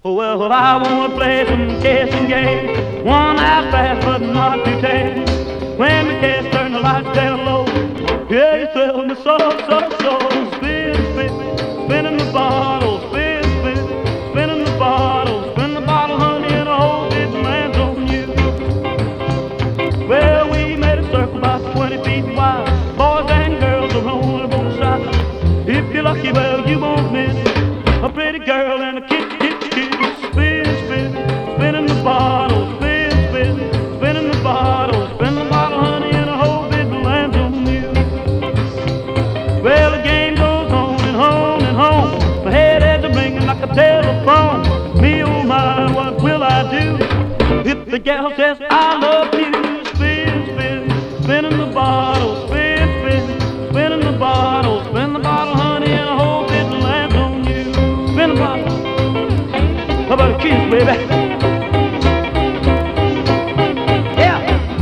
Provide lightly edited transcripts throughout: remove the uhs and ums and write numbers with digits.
Well, I wanna play some kissing game, one out fast but not too tame. When the kiss turn the lights down low, yeah, you thrill me so, so, so. Spin, spin, spinning the bottle, spin, spin, spinning the bottle, spin the bottle, honey, and I hope it lands on you. Well, we made a circle about 20 feet wide, boys and girls are on both sides. If you're lucky, well, you won't miss a pretty girl and a kiss, kiss, kiss. Spin, spin, spinning the bottle, spin, spin, spinning the bottle, spin the bottle, honey, and I hope it lands on you. Well, the game goes on and on and on. My head is ringing like a telephone. Me, oh my, what will I do if the gal says I love you? Spin, spin, spinning the bottle, spin, spin, spinning the bottle, spin the bottle, honey, and I hope it lands on you. Spin the bottle. How about a kiss, baby? Yeah.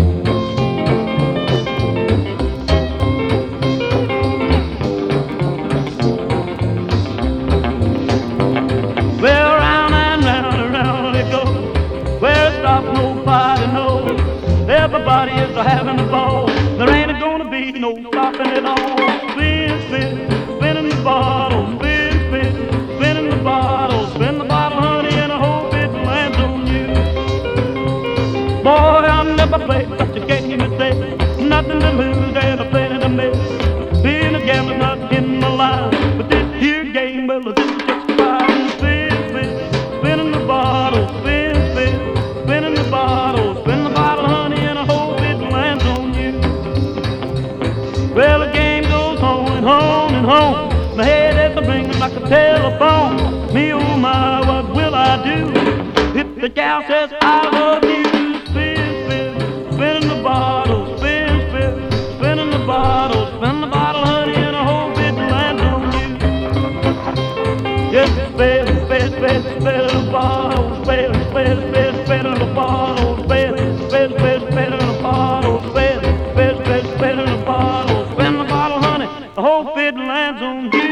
Well, round and round and round it goes. Where it stops, nobody knows. Everybody is having a ball. There ain't gonna be no stopping it all. Spin, spin, spinning the bottle. Spin, spin, spinning the bottle. Spin the bottle, honey, and I hope it lands on you. Boy, I never played such a game as this. Nothing to lose and a plenty to miss. Being a gambler's not in my line, but this here game, well, this is just fine. Spin, spin, spinning the bottle. Spin, spin, spinning the bottle. Spin the bottle, honey, and I hope it lands on you. Well, the game goes on and on and on. My head is ringing like a telephone. Me, oh my, what will I do if the gal says I love you? Spin, spin, spinning the bottle. Spin, spin, spinning the bottle. Spin the bottle, honey, and I hope it lands on you. Yes, spin, spin, spin, spin the bottle. Spin, spin, spin, spin the bottle. Spin, spin, spin, spin the bottle. Spin, spin, spin, spin the bottle. Spin the bottle, honey, I hope it lands on you.